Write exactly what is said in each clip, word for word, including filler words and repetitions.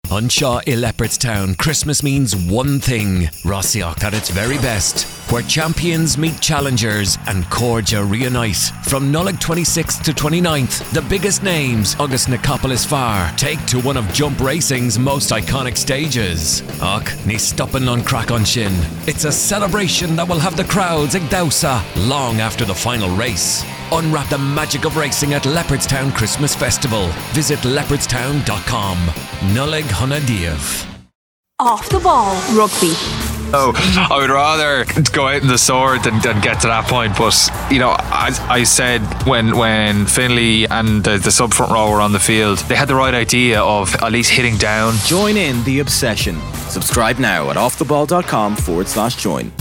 On Shaw i Leopardstown, Christmas means one thing, Rossiach at its very best, where champions meet challengers and Corja reunite. From Nullig twenty-sixth to twenty-ninth, the biggest names, August Nicopolis Far, take to one of jump racing's most iconic stages. Och, ní stoppin' on crack on shin. It's a celebration that will have the crowds ag Dowsa long after the final race. Unwrap the magic of racing at Leopardstown Christmas Festival. Visit leopardstown dot com. Nullig Hunadiev. Off the ball rugby. Oh, I would rather go out in the sword than, than get to that point. But, you know, as I said, when when Finlay and the, the sub front row were on the field, they had the right idea of at least hitting down. Join in the obsession. Subscribe now at offtheball.com forward slash join.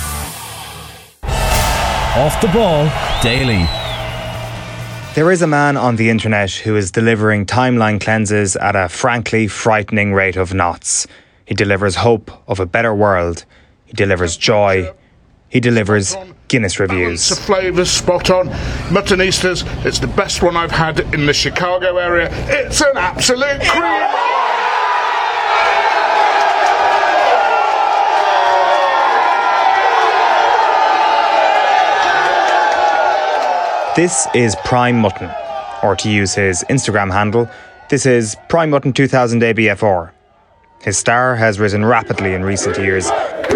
Off the Ball Daily. There is a man on the internet who is delivering timeline cleanses at a frankly frightening rate of knots. He delivers hope of a better world. He delivers joy. He delivers Guinness reviews. Balance of flavours, spot on. Muttonistas, it's the best one I've had in the Chicago area. It's an absolute cream. This is Prime Mutton, or to use his Instagram handle, this is Prime Mutton two thousand A B F R. His star has risen rapidly in recent years,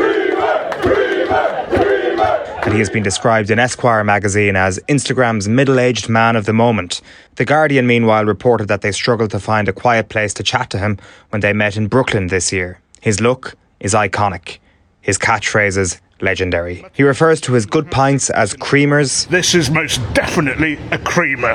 and he has been described in Esquire magazine as Instagram's middle-aged man of the moment. The Guardian, meanwhile, reported that they struggled to find a quiet place to chat to him when they met in Brooklyn this year. His look is iconic. His catchphrases legendary. He refers to his good pints as creamers. This is most definitely a creamer.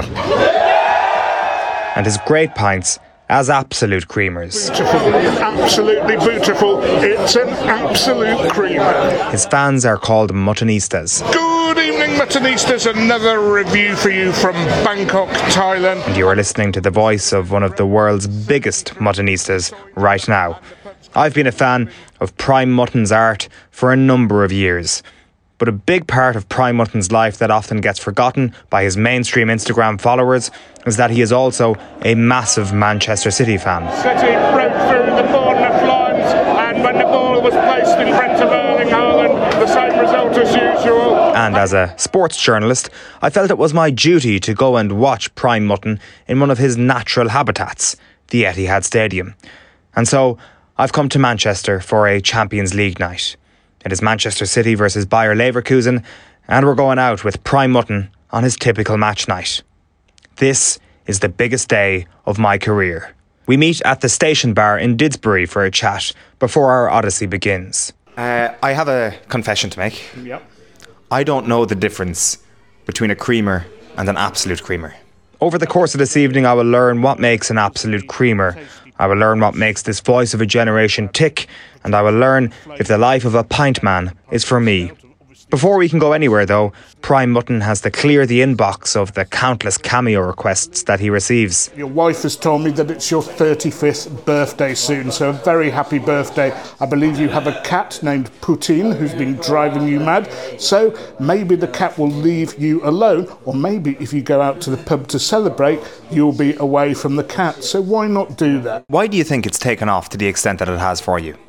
And his great pints as absolute creamers. Beautiful, absolutely beautiful. It's an absolute creamer. His fans are called Muttonistas. Good evening, Muttonistas. Another review for you from Bangkok, Thailand. And you are listening to the voice of one of the world's biggest Muttonistas right now. I've been a fan of Prime Mutton's art for a number of years. But a big part of Prime Mutton's life that often gets forgotten by his mainstream Instagram followers is that he is also a massive Manchester City fan. City broke through the Bournemouth lines, and when the ball was placed in front of Erling Haaland, the same result as usual. And as a sports journalist, I felt it was my duty to go and watch Prime Mutton in one of his natural habitats, the Etihad Stadium. And so I've come to Manchester for a Champions League night. It is Manchester City versus Bayer Leverkusen, and we're going out with Prime Mutton on his typical match night. This is the biggest day of my career. We meet at the Station Bar in Didsbury for a chat before our odyssey begins. Uh, I have a confession to make. Yep. I don't know the difference between a creamer and an absolute creamer. Over the course of this evening, I will learn what makes an absolute creamer. I will learn what makes this voice of a generation tick, and I will learn if the life of a pint man is for me. Before we can go anywhere, though, Prime Mutton has to clear the inbox of the countless cameo requests that he receives. Your wife has told me that it's your thirty-fifth birthday soon, so a very happy birthday. I believe you have a cat named Putin who's been driving you mad, so maybe the cat will leave you alone, or maybe if you go out to the pub to celebrate, you'll be away from the cat, so why not do that? Why do you think it's taken off to the extent that it has for you?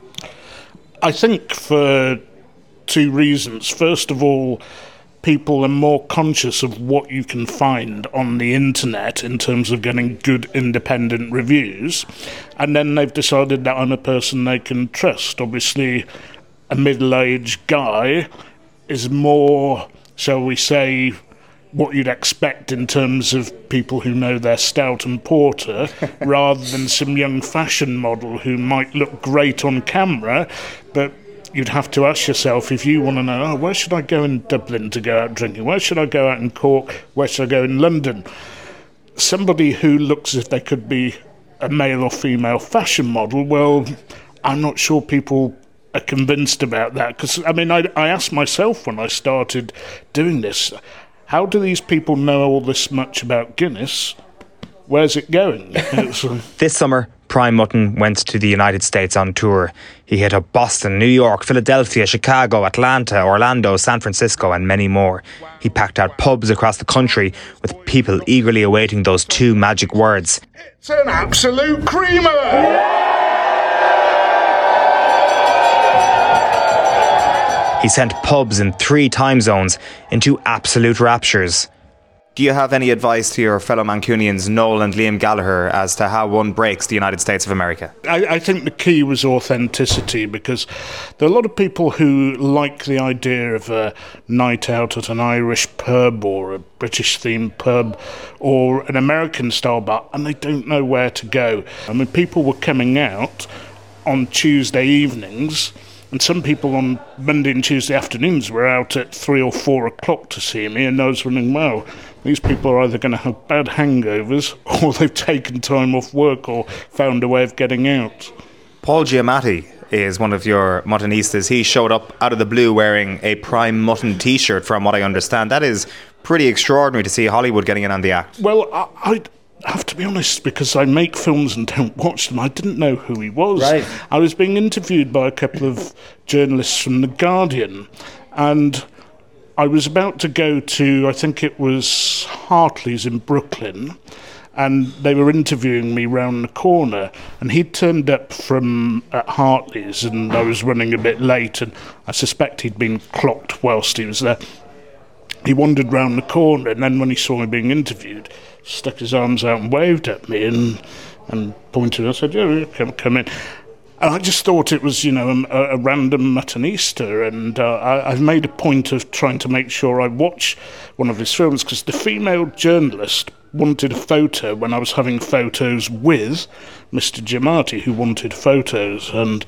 I think for two reasons. First of all, people are more conscious of what you can find on the internet in terms of getting good independent reviews, and then they've decided that I'm a person they can trust. Obviously, a middle-aged guy is more, shall we say, what you'd expect in terms of people who know their stout and porter, rather than some young fashion model who might look great on camera, but you'd have to ask yourself, if you want to know, oh, where should I go in Dublin to go out drinking? Where should I go out in Cork? Where should I go in London? Somebody who looks as if they could be a male or female fashion model, well, I'm not sure people are convinced about that. Because, I mean, I, I asked myself when I started doing this, how do these people know all this much about Guinness? Where's it going? This summer, Prime Mutton went to the United States on tour. He hit up Boston, New York, Philadelphia, Chicago, Atlanta, Orlando, San Francisco and many more. He packed out pubs across the country with people eagerly awaiting those two magic words. It's an absolute creamer! He sent pubs in three time zones into absolute raptures. Do you have any advice to your fellow Mancunians, Noel and Liam Gallagher, as to how one breaks the United States of America? I, I think the key was authenticity, because there are a lot of people who like the idea of a night out at an Irish pub or a British-themed pub or an American-style bar, and they don't know where to go. I mean, people were coming out on Tuesday evenings, and some people on Monday and Tuesday afternoons were out at three or four o'clock to see me, and I was wondering, well, these people are either going to have bad hangovers or they've taken time off work or found a way of getting out. Paul Giamatti is one of your muttonistas. He showed up out of the blue wearing a Prime Mutton t-shirt, from what I understand. That is pretty extraordinary to see Hollywood getting in on the act. Well, I, I have to be honest, because I make films and don't watch them. I didn't know who he was. Right. I was being interviewed by a couple of journalists from The Guardian, and I was about to go to, I think it was Hartley's in Brooklyn, and they were interviewing me round the corner, and he'd turned up from at Hartley's, and I was running a bit late, and I suspect he'd been clocked whilst he was there. He wandered round the corner, and then when he saw me being interviewed, stuck his arms out and waved at me and and pointed. I said, yeah, come, come in. And I just thought it was, you know, a, a random muttonista, and uh, I, I've made a point of trying to make sure I watch one of his films, because the female journalist wanted a photo when I was having photos with Mister Giamatti, who wanted photos, and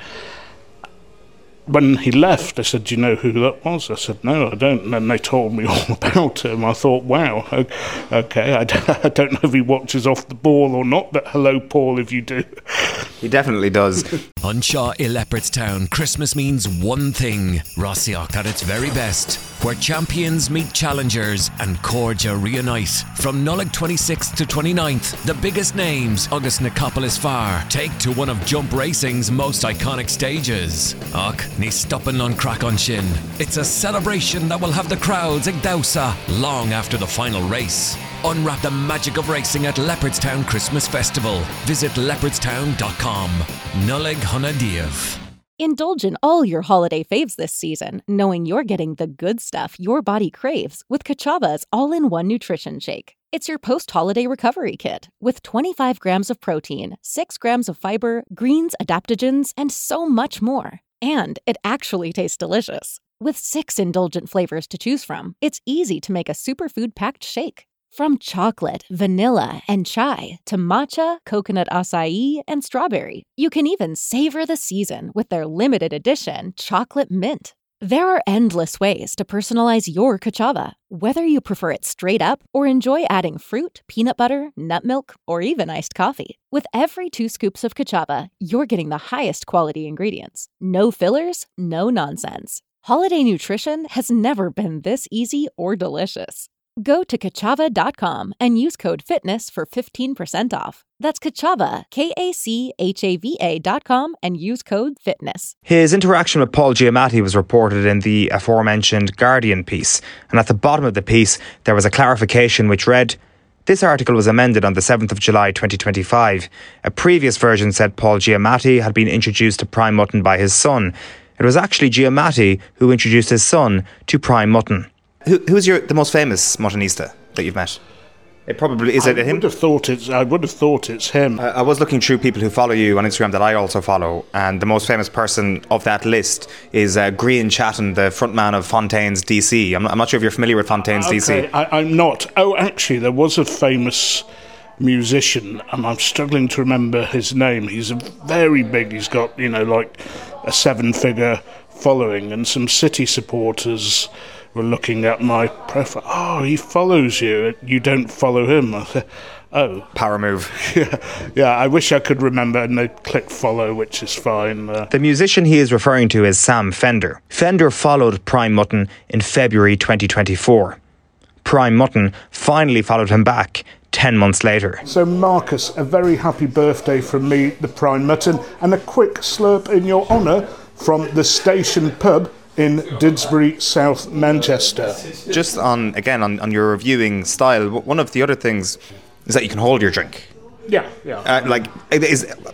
when he left, I said, do you know who that was? I said, no, I don't. And then they told me all about him. I thought, wow, okay, I don't know if he watches Off the Ball or not, but hello, Paul, if you do. He definitely does. Anseo in Leopardstown, Christmas means one thing. Rossiach at its very best, where champions meet challengers and Corja reunite. From Nulloch twenty-sixth to twenty-ninth, the biggest names, August Nicopolis Far, take to one of jump racing's most iconic stages. Och, ní stoppin' on crack on shin. It's a celebration that will have the crowds ag Dowsa long after the final race. Unwrap the magic of racing at Leopardstown Christmas Festival. Visit leopardstown dot com. Nullig Hunadiev. Indulge in all your holiday faves this season, knowing you're getting the good stuff your body craves with Kachava's all-in-one nutrition shake. It's your post-holiday recovery kit with twenty-five grams of protein, six grams of fiber, greens, adaptogens, and so much more. And it actually tastes delicious. With six indulgent flavors to choose from, it's easy to make a superfood-packed shake. From chocolate, vanilla, and chai to matcha, coconut acai, and strawberry, you can even savor the season with their limited edition chocolate mint. There are endless ways to personalize your Kachava, whether you prefer it straight up or enjoy adding fruit, peanut butter, nut milk, or even iced coffee. With every two scoops of Kachava, you're getting the highest quality ingredients. No fillers, no nonsense. Holiday nutrition has never been this easy or delicious. Go to kachava dot com and use code FITNESS for fifteen percent off. That's Kachava, K A C H A V A dot com, and use code FITNESS. His interaction with Paul Giamatti was reported in the aforementioned Guardian piece, and at the bottom of the piece there was a clarification which read, "This article was amended on the seventh of July twenty twenty-five. A previous version said Paul Giamatti had been introduced to Prime Mutton by his son. It was actually Giamatti who introduced his son to Prime Mutton." Who, who's your the most famous muttonista that you've met? It probably is. I it him? Would have thought it's, I would have thought it's him. I, I was looking through people who follow you on Instagram that I also follow, and the most famous person of that list is uh, Grian Chatton, the frontman of Fontaines D C. I'm not, I'm not sure if you're familiar with Fontaines okay, D C. I, I'm not. Oh, actually, there was a famous musician, and I'm struggling to remember his name. He's a very big. He's got, you know, like a seven-figure following, and some City supporters were looking at my profile. Oh, he follows you. You don't follow him. I said, oh. Power move. Yeah, yeah, I wish I could remember, and they click follow, which is fine. Uh, the musician he is referring to is Sam Fender. Fender followed Prime Mutton in February twenty twenty-four. Prime Mutton finally followed him back ten months later. So, Marcus, a very happy birthday from me, the Prime Mutton, and a quick slurp in your honour from the Station Pub in Didsbury, South Manchester. Just on, again, on, on your reviewing style, one of the other things is that you can hold your drink. Yeah, yeah. Uh, like, is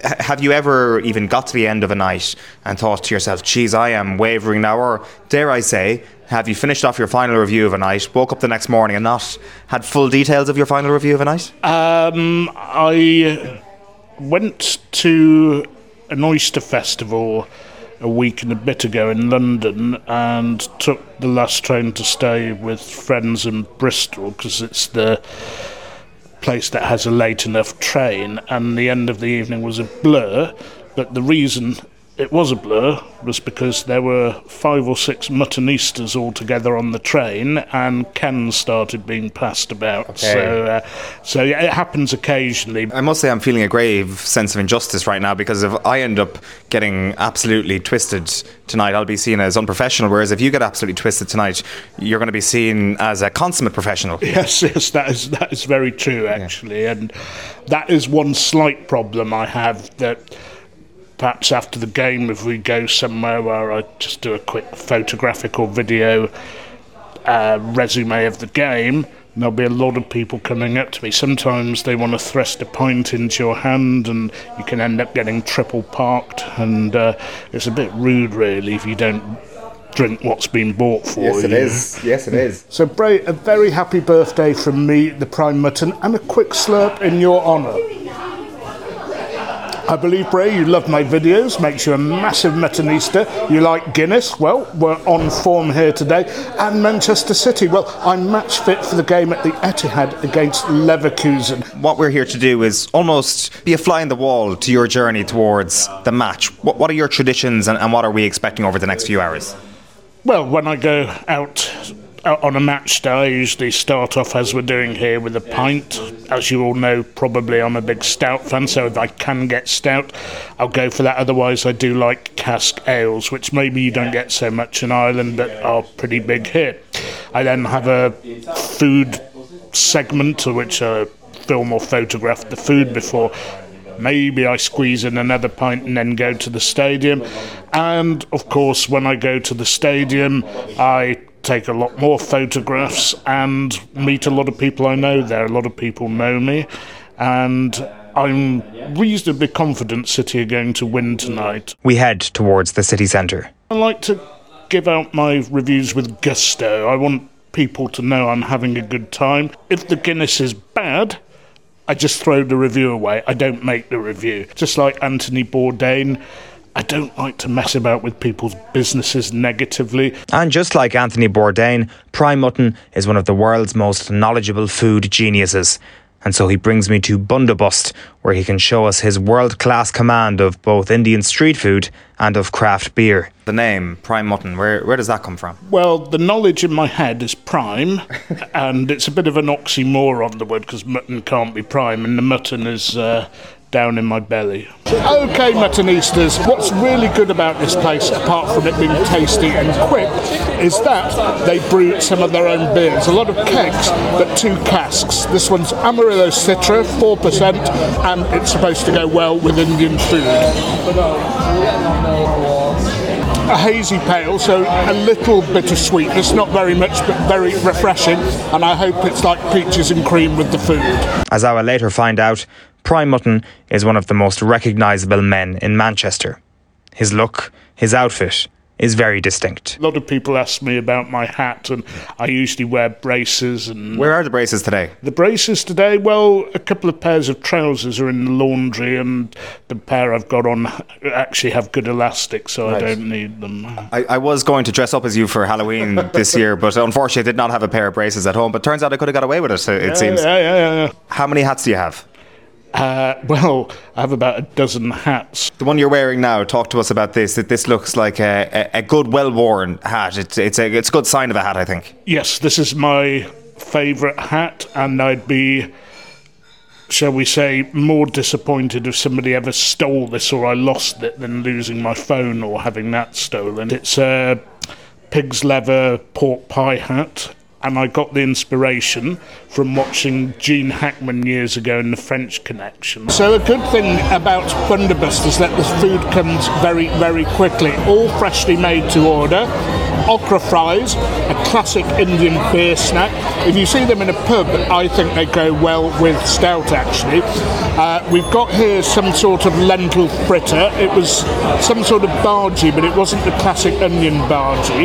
H- have you ever even got to the end of a night and thought to yourself, geez, I am wavering now? Or dare I say, have you finished off your final review of a night, woke up the next morning and not had full details of your final review of a night? Um, I went to an oyster festival a week and a bit ago in London and took the last train to stay with friends in Bristol because it's the place that has a late enough train, and the end of the evening was a blur. But the reason it was a blur was because there were five or six muttonistas all together on the train, and cans started being passed about. Okay. So, uh, so yeah, it happens occasionally. I must say I'm feeling a grave sense of injustice right now, because if I end up getting absolutely twisted tonight, I'll be seen as unprofessional, whereas if you get absolutely twisted tonight, you're going to be seen as a consummate professional. Yes, yes, that is that is very true, actually. Yeah. And that is one slight problem I have, that perhaps after the game, if we go somewhere where I just do a quick photographic or video uh, resume of the game, there'll be a lot of people coming up to me. Sometimes they want to thrust a pint into your hand, and you can end up getting triple parked, and uh, it's a bit rude, really, if you don't drink what's been bought for you. Yes, it is. Yes, it is. So, Bray, a very happy birthday from me, the Prime Mutton, and a quick slurp in your honour. I believe, Bray, you love my videos, makes you a massive muttonista. You like Guinness? Well, we're on form here today. And Manchester City, well, I'm match fit for the game at the Etihad against Leverkusen. What we're here to do is almost be a fly in the wall to your journey towards the match. What, what are your traditions, and, and what are we expecting over the next few hours? Well, when I go out on a match day, I usually start off as we're doing here with a pint. As you all know, probably I'm a big stout fan, so if I can get stout, I'll go for that. Otherwise, I do like cask ales, which maybe you don't get so much in Ireland, but are pretty big here. I then have a food segment to which I film or photograph the food before. Maybe I squeeze in another pint and then go to the stadium. And, of course, when I go to the stadium, I take a lot more photographs and meet a lot of people I know there. A lot of people know me, and I'm reasonably confident City are going to win tonight. We head towards the city centre. I like to give out my reviews with gusto. I want people to know I'm having a good time. If the Guinness is bad, I just throw the review away. I don't make the review. Just like Anthony Bourdain, I don't like to mess about with people's businesses negatively. And just like Anthony Bourdain, Prime Mutton is one of the world's most knowledgeable food geniuses. And so he brings me to Bundabust, where he can show us his world-class command of both Indian street food and of craft beer. The name, Prime Mutton, where, where does that come from? Well, the knowledge in my head is prime, and it's a bit of an oxymoron, the word, because mutton can't be prime, and the mutton is uh, down in my belly. OK, muttonistas, what's really good about this place, apart from it being tasty and quick, is that they brew some of their own beers. A lot of kegs, but two casks. This one's Amarillo Citra, four percent, and it's supposed to go well with Indian food. A hazy pale, so a little bit of sweetness, not very much, but very refreshing, and I hope it's like peaches and cream with the food. As I will later find out, Prime Mutton is one of the most recognisable men in Manchester. His look, his outfit, is very distinct. A lot of people ask me about my hat, and I usually wear braces. And where are the braces today? The braces today, well, a couple of pairs of trousers are in the laundry, and the pair I've got on actually have good elastic, so right. I don't need them. I, I was going to dress up as you for Halloween this year, but unfortunately I did not have a pair of braces at home, but turns out I could have got away with it, it yeah, seems. Yeah, yeah, yeah, yeah. How many hats do you have? Uh, well, I have about a dozen hats. The one you're wearing now, talk to us about this. That this looks like a, a, a good, well-worn hat. It's it's a it's a good sign of a hat, I think. Yes, this is my favourite hat, and I'd be, shall we say, more disappointed if somebody ever stole this or I lost it than losing my phone or having that stolen. It's a pig's leather pork pie hat. And I got the inspiration from watching Gene Hackman years ago in The French Connection. So a good thing about Bundabust is that the food comes very, very quickly. All freshly made to order. okra fries, a classic Indian beer snack. If you see them in a pub, I think they go well with stout, actually. Uh, we've got here some sort of lentil fritter. It was some sort of bhaji, but it wasn't the classic onion bhaji.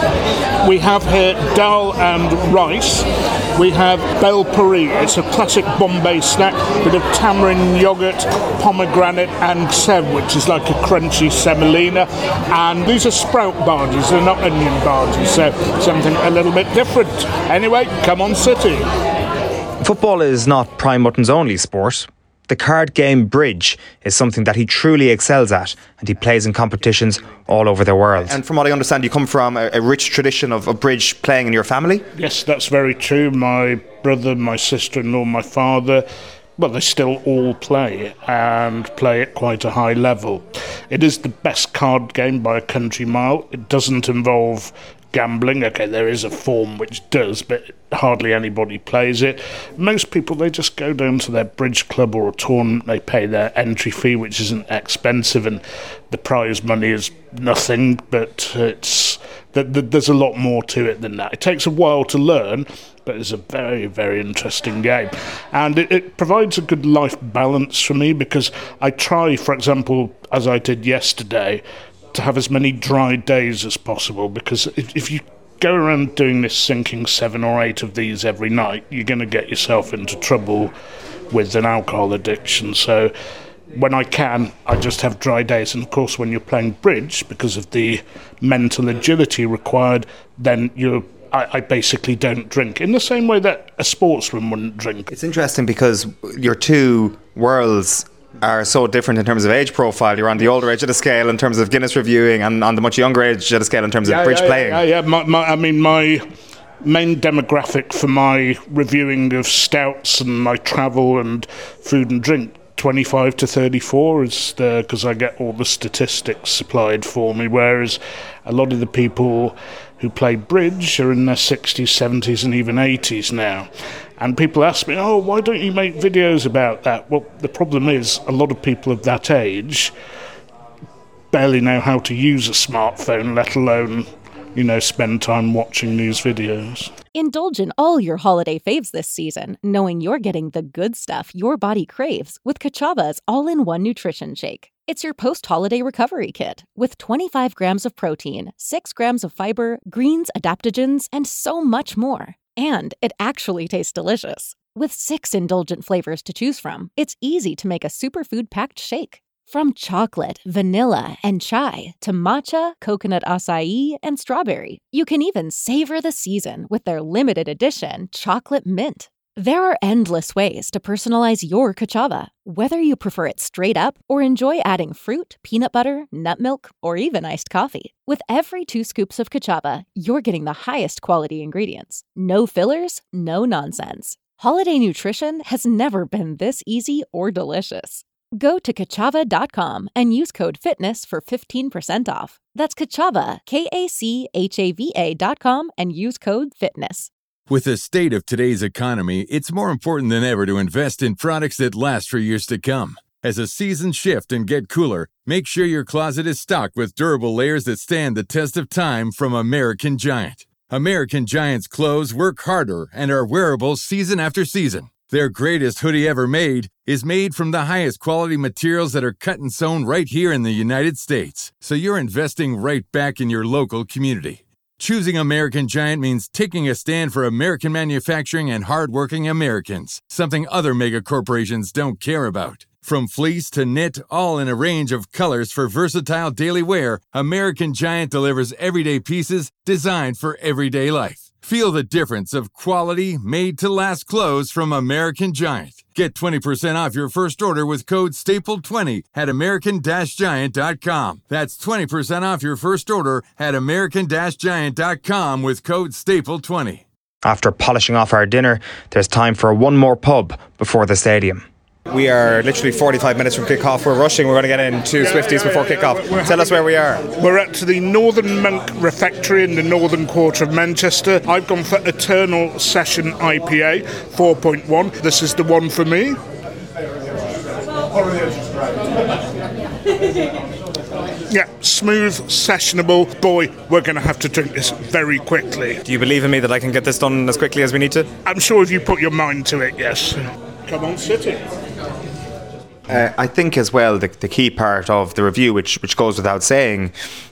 We have here dal and rice. We have bel puri. It's a classic Bombay snack, bit of tamarind yogurt, pomegranate and sev, which is like a crunchy semolina. And these are sprout bhajis, they're not onion bhajis, so something a little bit different. Anyway, come on City. Football is not Prime Mutton's only sport. The card game bridge is something that he truly excels at, and he plays in competitions all over the world. And from what I understand, you come from a, a rich tradition of, of bridge playing in your family? Yes, that's very true. My brother, my sister-in-law, my father, well, they still all play and play at quite a high level. It is the best card game by a country mile. It doesn't involve gambling. Okay, there is a form which does, but hardly anybody plays it. Most people, they just go down to their bridge club or a tournament, they pay their entry fee, which isn't expensive, and the prize money is nothing, but it's there's a lot more to it than that. It takes a while to learn, but it's a very, very interesting game. And it, it provides a good life balance for me, because I try, for example, as I did yesterday, to have as many dry days as possible, because if, if you go around doing this, sinking seven or eight of these every night, you're going to get yourself into trouble with an alcohol addiction. So when I can, I just have dry days. And of course, when you're playing bridge, because of the mental agility required, then you're I, I basically don't drink, in the same way that a sportsman wouldn't drink. It's interesting because your two worlds are so different in terms of age profile. You're on the older edge of the scale in terms of Guinness reviewing, and on the much younger edge of the scale in terms yeah, of bridge yeah, playing. Yeah, yeah. My, my, I mean, my main demographic for my reviewing of stouts and my travel and food and drink, twenty-five to thirty-four, is because I get all the statistics supplied for me, whereas a lot of the people who play bridge are in their sixties, seventies and even eighties now. And people ask me, oh, why don't you make videos about that? Well, the problem is a lot of people of that age barely know how to use a smartphone, let alone, you know, spend time watching these videos. Indulge in all your holiday faves this season, knowing you're getting the good stuff your body craves with Kachava's all-in-one nutrition shake. It's your post-holiday recovery kit with twenty-five grams of protein, six grams of fiber, greens, adaptogens, and so much more. And it actually tastes delicious. With six indulgent flavors to choose from, it's easy to make a superfood-packed shake. From chocolate, vanilla, and chai to matcha, coconut acai, and strawberry. You can even savor the season with their limited edition chocolate mint. There are endless ways to personalize your Kachava, whether you prefer it straight up or enjoy adding fruit, peanut butter, nut milk, or even iced coffee. With every two scoops of Kachava, you're getting the highest quality ingredients. No fillers, no nonsense. Holiday nutrition has never been this easy or delicious. Go to kachava dot com and use code FITNESS for fifteen percent off. That's Kachava, K A C H A V A dot com, and use code FITNESS. With the state of today's economy, it's more important than ever to invest in products that last for years to come. As the seasons shift and get cooler, make sure your closet is stocked with durable layers that stand the test of time from American Giant. American Giant's clothes work harder and are wearable season after season. Their greatest hoodie ever made is made from the highest quality materials that are cut and sewn right here in the United States. So you're investing right back in your local community. Choosing American Giant means taking a stand for American manufacturing and hardworking Americans, something other mega corporations don't care about. From fleece to knit, all in a range of colors for versatile daily wear, American Giant delivers everyday pieces designed for everyday life. Feel the difference of quality, made-to-last clothes from American Giant. Get twenty percent off your first order with code staple twenty at american giant dot com. That's twenty percent off your first order at american giant dot com with code staple twenty. After polishing off our dinner, there's time for one more pub before the stadium. We are literally forty-five minutes from kick-off. We're rushing. We're going to get in two Swifties before kick-off. Tell us where we are. We're at the Northern Monk Refectory in the northern quarter of Manchester. I've gone for Eternal Session I P A four point one. This is the one for me. Yeah, smooth, sessionable. Boy, we're going to have to drink this very quickly. Do you believe in me that I can get this done as quickly as we need to? I'm sure if you put your mind to it, yes. Come on, City. Uh, I think as well the, the key part of the review, which which goes without saying,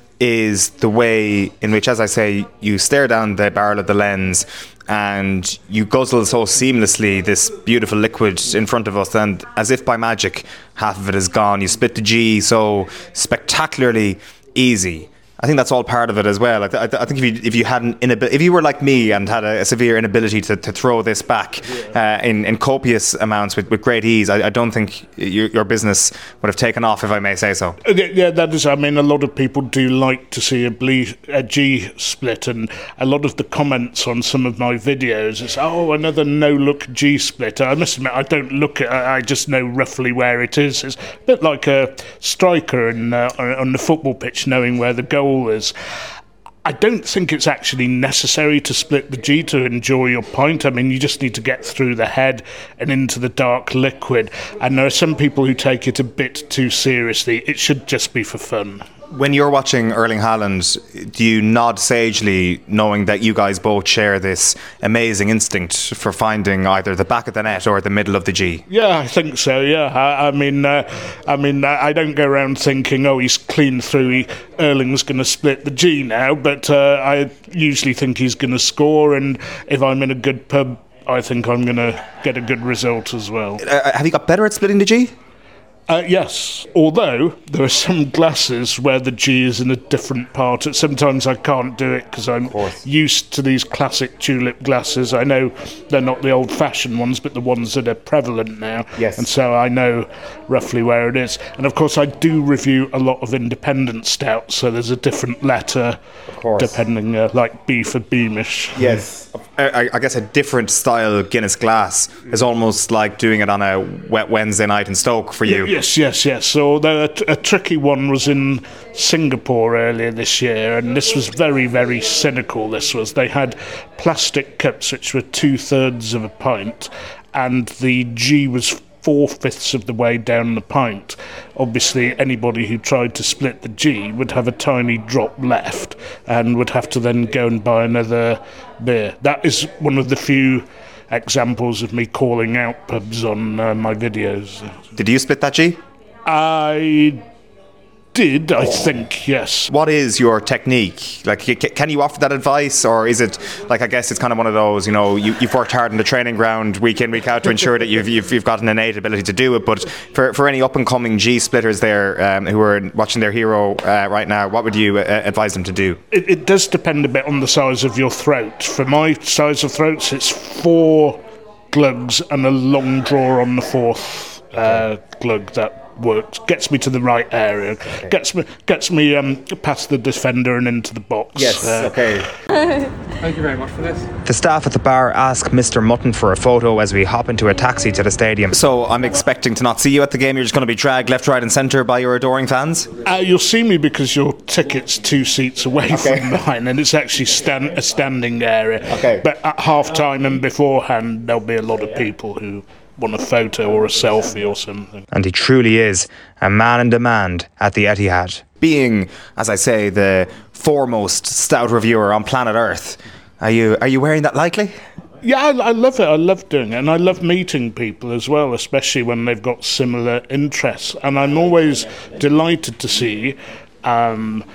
is the way in which, as I say, you stare down the barrel of the lens and you guzzle so seamlessly this beautiful liquid in front of us, and as if by magic, half of it is gone. You split the G so spectacularly easy. I think that's all part of it as well. I, th- I, th- I think if you if you had an inability, if you were like me and had a, a severe inability to, to throw this back uh, in, in copious amounts with, with great ease, I, I don't think your, your business would have taken off, if I may say so. Yeah, that is. I mean, a lot of people do like to see a, ble- a G split, and a lot of the comments on some of my videos is, "Oh, another no-look G split." I must admit, I don't look at. I just know roughly where it is. It's a bit like a striker in, uh, on the football pitch knowing where the goal is. I don't think it's actually necessary to split the G to enjoy your pint. I mean, you just need to get through the head and into the dark liquid. And there are some people who take it a bit too seriously. It should just be for fun. When you're watching Erling Haaland, do you nod sagely knowing that you guys both share this amazing instinct for finding either the back of the net or the middle of the G? Yeah, I think so, yeah. I, I mean, uh, I mean, I don't go around thinking, oh, he's clean through, he, Erling's going to split the G now, but uh, I usually think he's going to score, and if I'm in a good pub, I think I'm going to get a good result as well. Uh, have you got better at splitting the G? Uh, yes, although there are some glasses where the G is in a different part. Sometimes I can't do it because I'm used to these classic tulip glasses. I know they're not the old-fashioned ones, but the ones that are prevalent now. Yes. And so I know roughly where it is. And of course I do review a lot of independent stouts, so there's a different letter depending, uh, like B for Beamish. Yes. I, I guess a different style Guinness glass is almost like doing it on a wet Wednesday night in Stoke for you. Yes, yes, yes. So a, a tricky one was in Singapore earlier this year, and this was very, very cynical. This was, they had plastic cups which were two-thirds of a pint, and the G was four-fifths of the way down the pint. Obviously, anybody who tried to split the G would have a tiny drop left and would have to then go and buy another beer. That is one of the few examples of me calling out pubs on uh, my videos. Did you split that G? I did, I think, yes. What is your technique? Like, can you offer that advice, or is it like, I guess it's kind of one of those, you know, you, you've worked hard in the training ground week in, week out to ensure that you've, you've you've got an innate ability to do it. But for, for any up and coming G splitters there um, who are watching their hero uh, right now, what would you uh, advise them to do? It, it does depend a bit on the size of your throat. For my size of throats, it's four glugs and a long draw on the fourth uh, glug that works, gets me to the right area, okay. gets me gets me um, past the defender and into the box. Yes, uh, okay. Thank you very much for this. The staff at the bar ask Mister Mutton for a photo as we hop into a taxi to the stadium. So I'm expecting to not see you at the game. You're just going to be dragged left, right and centre by your adoring fans? Uh, you'll see me because your ticket's two seats away okay. from mine, and it's actually stand, a standing area. Okay. But at half-time and beforehand, there'll be a lot of people who want a photo or a selfie or something. And he truly is a man in demand at the Etihad. Being, as I say, the foremost stout reviewer on planet Earth, are you are you wearing that lightly? Yeah, I, I love it. I love doing it, and I love meeting people as well, especially when they've got similar interests. And I'm always delighted to see um,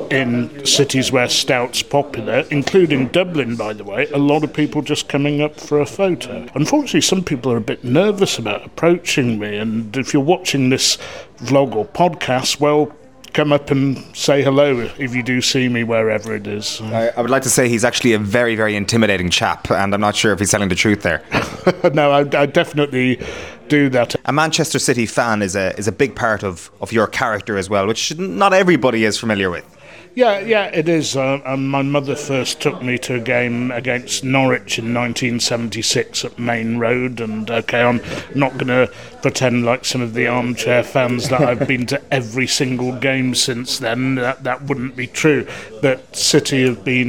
in cities where stout's popular, including Dublin, by the way, a lot of people just coming up for a photo. Unfortunately, some people are a bit nervous about approaching me, and if you're watching this vlog or podcast, well, come up and say hello if you do see me wherever it is. I, I would like to say he's actually a very, very intimidating chap, and I'm not sure if he's telling the truth there. No, I, I definitely do that. A Manchester City fan is a is a big part of, of your character as well, which not everybody is familiar with. Yeah, yeah, it is. Uh, um, my mother first took me to a game against Norwich in nineteen seventy-six at Main Road, and okay, I'm not going to pretend like some of the armchair fans that I've been to every single game since then. That that wouldn't be true. But City have been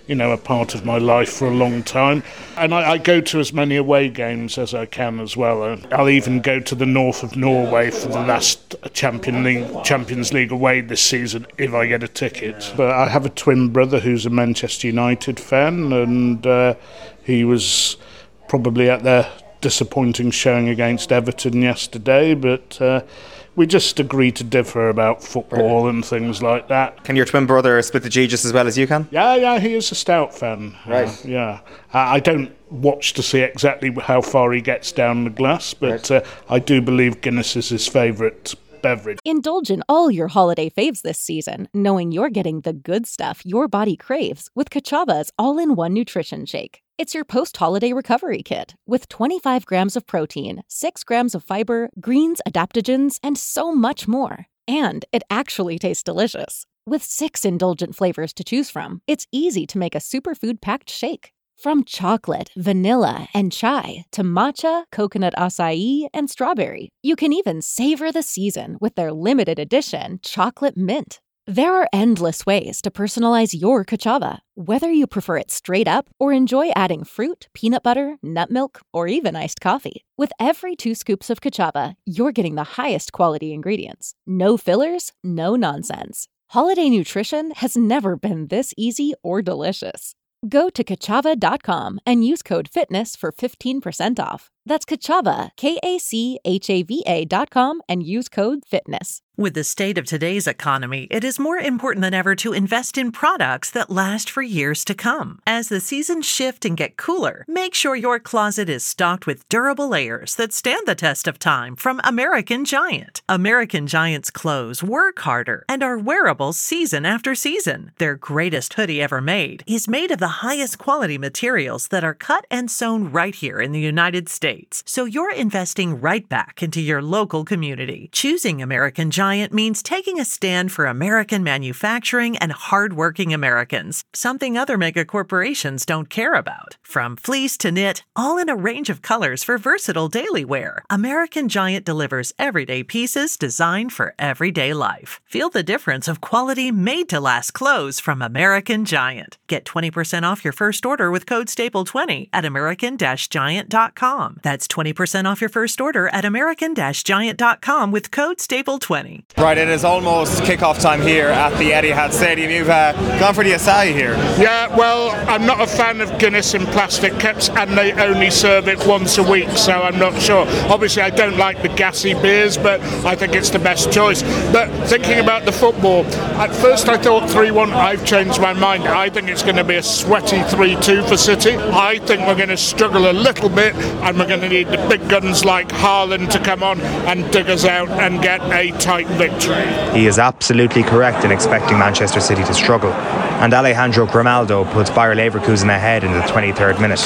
you know, a part of my life for a long time. And I, I go to as many away games as I can as well. I'll even go to the north of Norway for the last Champions League, Champions League away this season if I get a ticket. But I have a twin brother who's a Manchester United fan, and uh, he was probably at their disappointing showing against Everton yesterday, but uh, we just agree to differ about football right. and things like that. Can your twin brother split the G just as well as you can? Yeah, yeah, he is a stout fan. Right. Uh, yeah. Uh, I don't watch to see exactly how far he gets down the glass, but right. uh, I do believe Guinness is his favourite beverage. Indulge in all your holiday faves this season, knowing you're getting the good stuff your body craves with Kachava's all-in-one nutrition shake. It's your post-holiday recovery kit with twenty-five grams of protein, six grams of fiber, greens, adaptogens, and so much more. And it actually tastes delicious. With six indulgent flavors to choose from, it's easy to make a superfood-packed shake. From chocolate, vanilla, and chai to matcha, coconut acai, and strawberry. You can even savor the season with their limited edition chocolate mint. There are endless ways to personalize your Kachava, whether you prefer it straight up or enjoy adding fruit, peanut butter, nut milk, or even iced coffee. With every two scoops of Kachava, you're getting the highest quality ingredients. No fillers, no nonsense. Holiday nutrition has never been this easy or delicious. Go to kachava dot com and use code FITNESS for fifteen percent off. That's Kachava, K A C H A V A dot com, and use code FITNESS. With the state of today's economy, it is more important than ever to invest in products that last for years to come. As the seasons shift and get cooler, make sure your closet is stocked with durable layers that stand the test of time from American Giant. American Giant's clothes work harder and are wearable season after season. Their greatest hoodie ever made is made of the highest quality materials that are cut and sewn right here in the United States. So you're investing right back into your local community. Choosing American Giant means taking a stand for American manufacturing and hardworking Americans, something other mega corporations don't care about. From fleece to knit, all in a range of colors for versatile daily wear, American Giant delivers everyday pieces designed for everyday life. Feel the difference of quality made-to-last clothes from American Giant. Get twenty percent off your first order with code staple twenty at american dash giant dot com. That's twenty percent off your first order at american dash giant dot com with code staple twenty. Right, it is almost kick-off time here at the Etihad Stadium. You've uh, gone for the acai here. Yeah, well, I'm not a fan of Guinness in plastic cups, and they only serve it once a week, so I'm not sure. Obviously, I don't like the gassy beers, but I think it's the best choice. But thinking about the football, at first I thought three one. I've changed my mind. I think it's going to be a sweaty three two for City. I think we're going to struggle a little bit, and we're going to need the big guns like Haaland to come on and dig us out and get a tight victory. He is absolutely correct in expecting Manchester City to struggle. And Alejandro Grimaldo puts Bayer Leverkusen ahead in the twenty-third minute.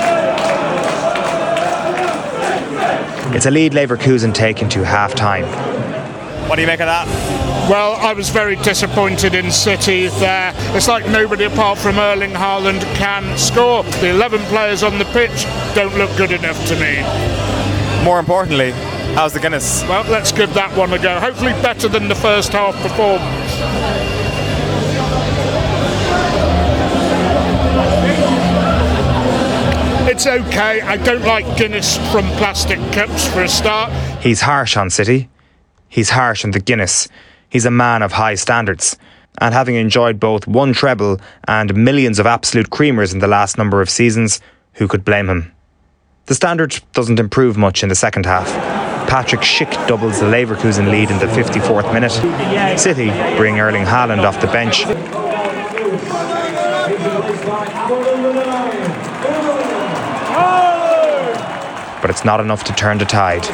It's a lead Leverkusen take into half-time. What do you make of that? Well, I was very disappointed in City there. It's like nobody apart from Erling Haaland can score. The eleven players on the pitch don't look good enough to me. More importantly, how's the Guinness? Well, let's give that one a go. Hopefully better than the first half performance. It's okay. I don't like Guinness from plastic cups for a start. He's harsh on City. He's harsh on the Guinness. He's a man of high standards. And having enjoyed both one treble and millions of absolute creamers in the last number of seasons, who could blame him? The standard doesn't improve much in the second half. Patrick Schick doubles the Leverkusen lead in the fifty-fourth minute. City bring Erling Haaland off the bench. But it's not enough to turn the tide.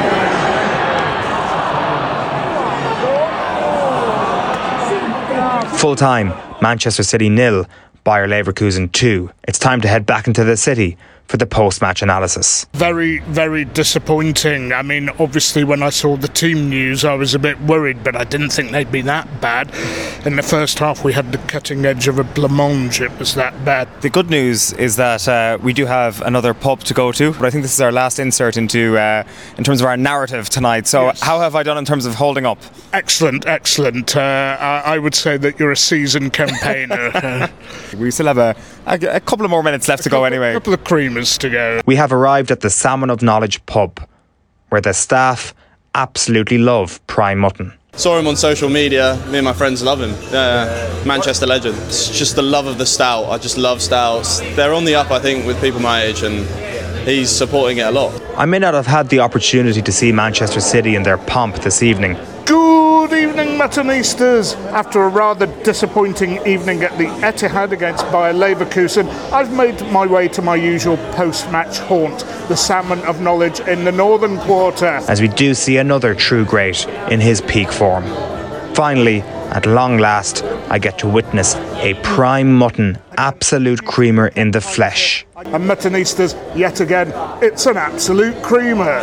Full time, Manchester City nil, Bayer Leverkusen two. It's time to head back into the city for the post-match analysis. Very, very disappointing. I mean, obviously when I saw the team news I was a bit worried, but I didn't think they'd be that bad. In the first half we had the cutting edge of a blancmange. It was that bad. The good news is that uh, we do have another pub to go to, but I think this is our last insert into uh, in terms of our narrative tonight. So yes. How have I done in terms of holding up? Excellent, excellent. Uh, I, I would say that you're a seasoned campaigner. uh, we still have a, a, a couple of more minutes left to couple, go anyway. A couple of creamers to go. We have arrived at the Salmon of Knowledge pub, where the staff absolutely love prime mutton. Saw him on social media. Me and my friends love him. Uh, Manchester legend. It's just the love of the stout. I just love stouts. They're on the up, I think, with people my age, and he's supporting it a lot. I may not have had the opportunity to see Manchester City in their pomp this evening. Good evening, Muttonistas. After a rather disappointing evening at the Etihad against Bayer Leverkusen, I've made my way to my usual post-match haunt, the Salmon of Knowledge in the Northern Quarter. As we do see another true great in his peak form. Finally, at long last, I get to witness a prime mutton absolute creamer in the flesh. And Muttonistas, yet again, it's an absolute creamer.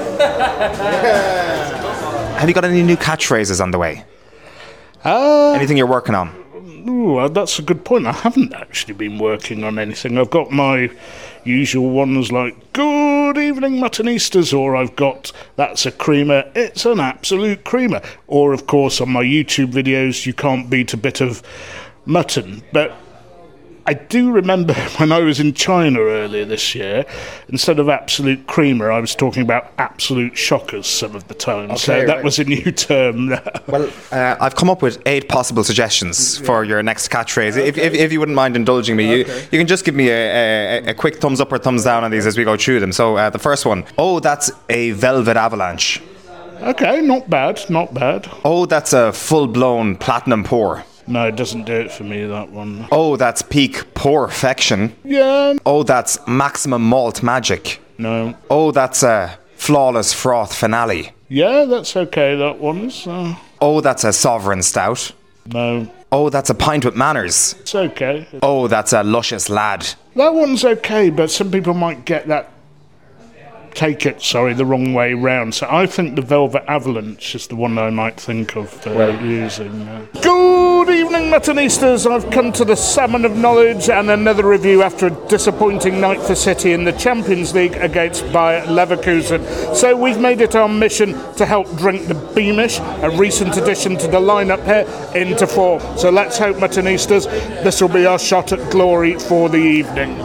Have you got any new catchphrases on the way? Uh, Anything you're working on? Ooh, that's a good point. I haven't actually been working on anything. I've got my usual ones like, good evening, Muttonistas, or I've got, that's a creamer, it's an absolute creamer. Or, of course, on my YouTube videos, you can't beat a bit of mutton. But I do remember when I was in China earlier this year, instead of absolute creamer, I was talking about absolute shockers some of the time. Okay, so that right. was a new term. Well, uh, I've come up with eight possible suggestions yeah. for your next catchphrase. Okay. If, if, if you wouldn't mind indulging me, okay. you, you can just give me a, a, a quick thumbs up or thumbs down on these as we go through them. So uh, the first one, oh, that's a velvet avalanche. Okay, not bad, not bad. Oh, that's a full-blown platinum pour. No, it doesn't do it for me, that one. Oh, that's peak perfection. Yeah. Oh, that's maximum malt magic. No. Oh, that's a flawless froth finale. Yeah, that's okay, that one's. Uh... Oh, that's a sovereign stout. No. Oh, that's a pint with manners. It's okay. Oh, that's a luscious lad. That one's okay, but some people might get that take it, sorry, the wrong way round. So I think the Velvet Avalanche is the one I might think of uh, well, using. Uh. Good evening, Muttonistas. I've come to the Salmon of Knowledge and another review after a disappointing night for City in the Champions League against Bayer Leverkusen. So we've made it our mission to help drink the Beamish, a recent addition to the lineup here, into form. So let's hope, Muttonistas, this will be our shot at glory for the evening.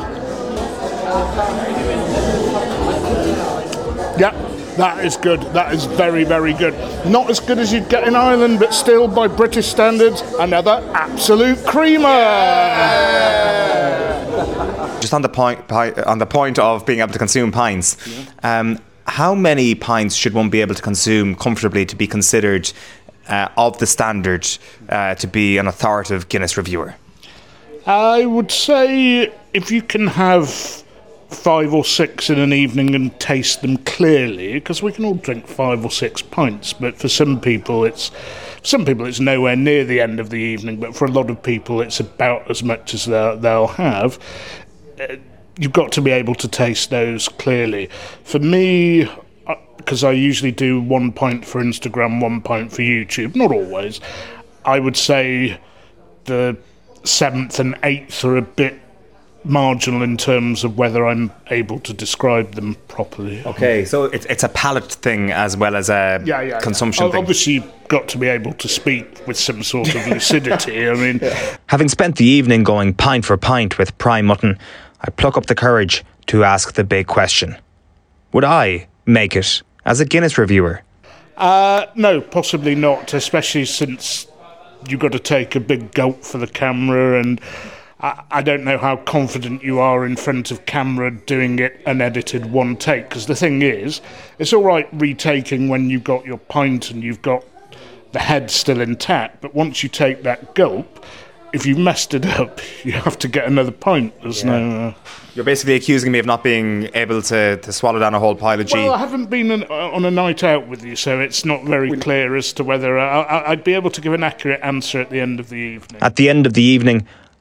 Yeah, that is good. That is very, very good. Not as good as you'd get in Ireland, but still, by British standards, another absolute creamer. Just on the point, on the point of being able to consume pints, yeah. um, how many pints should one be able to consume comfortably to be considered uh, of the standard uh, to be an authoritative Guinness reviewer? I would say if you can have five or six in an evening and taste them clearly, because we can all drink five or six pints, but for some people it's some people it's nowhere near the end of the evening, but for a lot of people it's about as much as they'll, they'll have. Uh, you've got to be able to taste those clearly. For me, because I usually do one pint for Instagram, one pint for YouTube, not always, I would say the seventh and eighth are a bit marginal in terms of whether I'm able to describe them properly. Okay, so it's it's a palate thing as well as a yeah, yeah, consumption yeah. thing. Obviously, you've got to be able to speak with some sort of lucidity. I mean, having spent the evening going pint for pint with prime mutton, I pluck up the courage to ask the big question: would I make it as a Guinness reviewer? Uh, no, possibly not, especially since you've got to take a big gulp for the camera, and I, I don't know how confident you are in front of camera doing it unedited one take, because the thing is, it's all right retaking when you've got your pint and you've got the head still intact, but once you take that gulp, if you messed it up, you have to get another pint. There's yeah. no... Uh... You're basically accusing me of not being able to, to swallow down a whole pile of G. Well, I haven't been an, uh, on a night out with you, so it's not very we'll... clear as to whether... Uh, I, I'd be able to give an accurate answer at the end of the evening. At the end of the evening,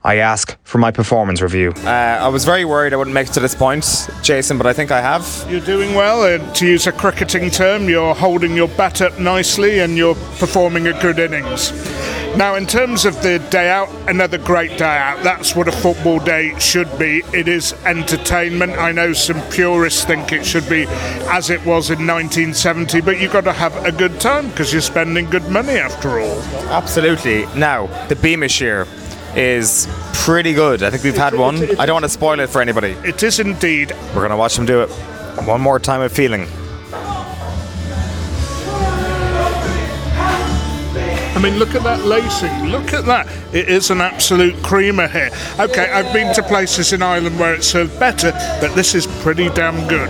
I ask for my performance review. Uh, I was very worried I wouldn't make it to this point, Jason, but I think I have. You're doing well, and to use a cricketing term, you're holding your bat up nicely and you're performing a good innings. Now, in terms of the day out, another great day out. That's what a football day should be. It is entertainment. I know some purists think it should be as it was in nineteen seventy, but you've got to have a good time because you're spending good money after all. Absolutely. Now, the Beamish here is pretty good. I think we've had one. I don't want to spoil it for anybody. It is indeed. We're going to watch them do it one more time with feeling. I mean, look at that lacing. Look at that. It is an absolute creamer here. Okay, I've been to places in Ireland where it's served better, but this is pretty damn good.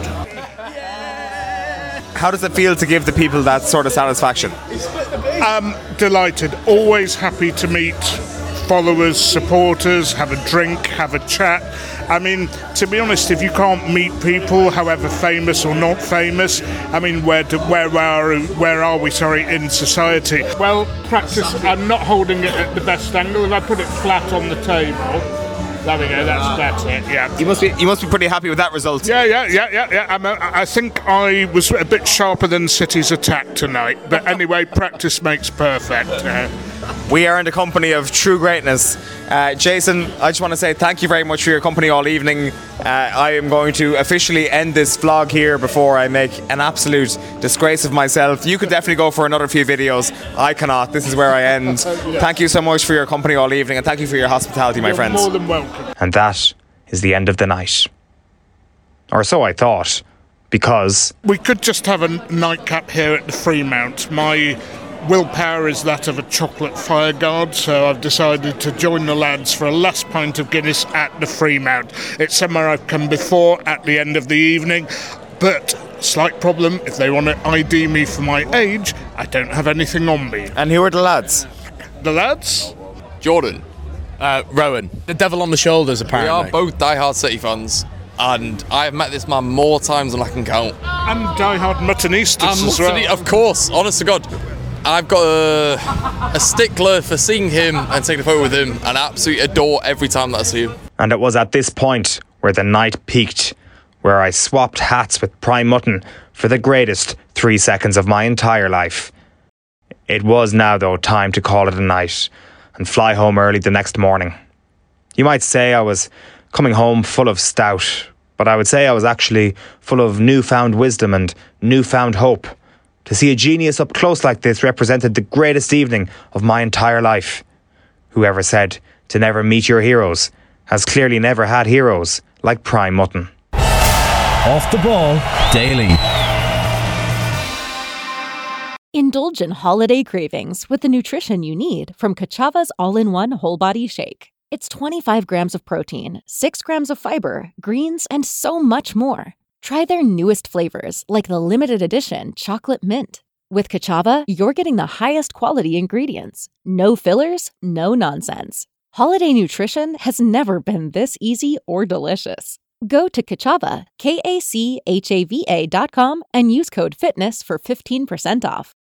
How does it feel to give the people that sort of satisfaction? Um, delighted. Always happy to meet followers, supporters, have a drink, have a chat. I mean, to be honest, if you can't meet people, however famous or not famous, I mean, where do, where are where are we? Sorry, in society? Well, practice. I'm not holding it at the best angle. If I put it flat on the table, there we go. That's better. Yeah. You must be you must be pretty happy with that result. Yeah, yeah, yeah, yeah, yeah. I'm a, I think I was a bit sharper than City's attack tonight. But anyway, practice makes perfect. Uh, We are in the company of true greatness. Uh, Jason, I just want to say thank you very much for your company all evening. Uh, I am going to officially end this vlog here before I make an absolute disgrace of myself. You could definitely go for another few videos. I cannot. This is where I end. Thank you so much for your company all evening, and thank you for your hospitality, my You're friends. more than welcome. And that is the end of the night. Or so I thought, because... We could just have a nightcap here at the Fremount. My willpower is that of a chocolate fireguard, so I've decided to join the lads for a last pint of Guinness at the Fremount. It's somewhere I've come before at the end of the evening, but slight problem, if they want to I D me for my age, I don't have anything on me. And who are the lads? The lads? Jordan. Uh, Rowan. The devil on the shoulders, apparently. We are both diehard City fans, and I have met this man more times than I can count. And diehard Muttonistas as well. Muttony, of course, honest to God. I've got a, a stickler for seeing him and taking a photo with him, and I absolutely adore every time that I see him. And it was at this point where the night peaked, where I swapped hats with Prime Mutton for the greatest three seconds of my entire life. It was now, though, time to call it a night and fly home early the next morning. You might say I was coming home full of stout, but I would say I was actually full of newfound wisdom and newfound hope. To see a genius up close like this represented the greatest evening of my entire life. Whoever said to never meet your heroes has clearly never had heroes like Prime Mutton. Off the Ball Daily. Indulge in holiday cravings with the nutrition you need from Kachava's all-in-one whole body shake. It's twenty-five grams of protein, six grams of fiber, greens, and so much more. Try their newest flavors, like the limited edition chocolate mint. With Kachava, you're getting the highest quality ingredients. No fillers, no nonsense. Holiday nutrition has never been this easy or delicious. Go to Kachava, K A C H A V A dot com, and use code FITNESS for fifteen percent off.